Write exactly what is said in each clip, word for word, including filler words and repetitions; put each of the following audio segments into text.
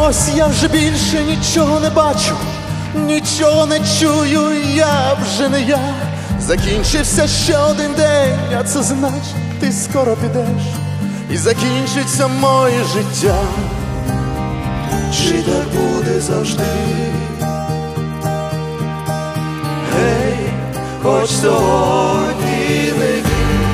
Ось я вже більше нічого не бачу, нічого не чую, я вже не я. Закінчився ще один день, а це значить, ти скоро підеш, і закінчиться моє життя. Чи так буде завжди? Гей, хоч сьогодні не йди.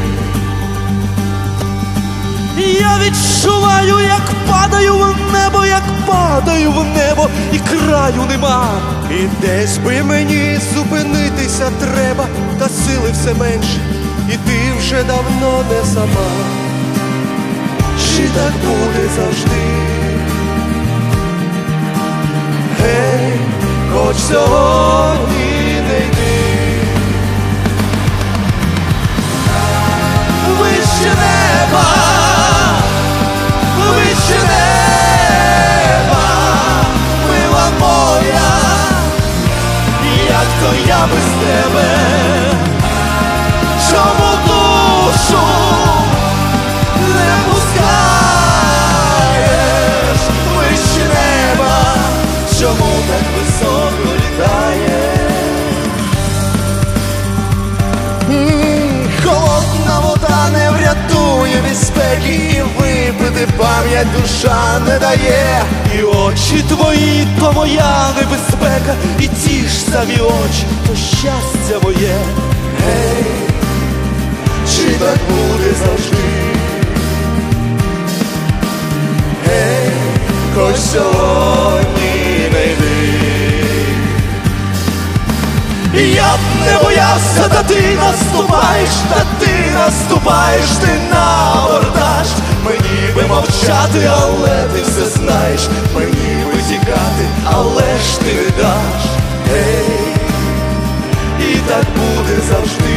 Я відчуваю, як падаю в небо, як падаю в небо, і краю нема. І десь би мені зупинитися треба, та сили все менше, і ти вже давно не сама. Чи так буде завжди? Гей, хоч сьогодні не йди. Вище неба, вище неба, мила моя, як то я без тебе, чому душу не пускаєш? Вище неба, чому так високо літаєш? Холодна вода не врятує від спеки, і випити пам'ять душа не дає. І очі твої — то моя небезпека, і ті ж самі очі — то щастя моє. Гей, чи так буде завжди? Гей, хоч сьогодні не йди. Я б не боявся, та ти наступаєш, та ти наступаєш, ти на абордаж. Мені би мовчати, але ти все знаєш, мені би тікати, але ж ти не даш. Гей, і так буде завжди.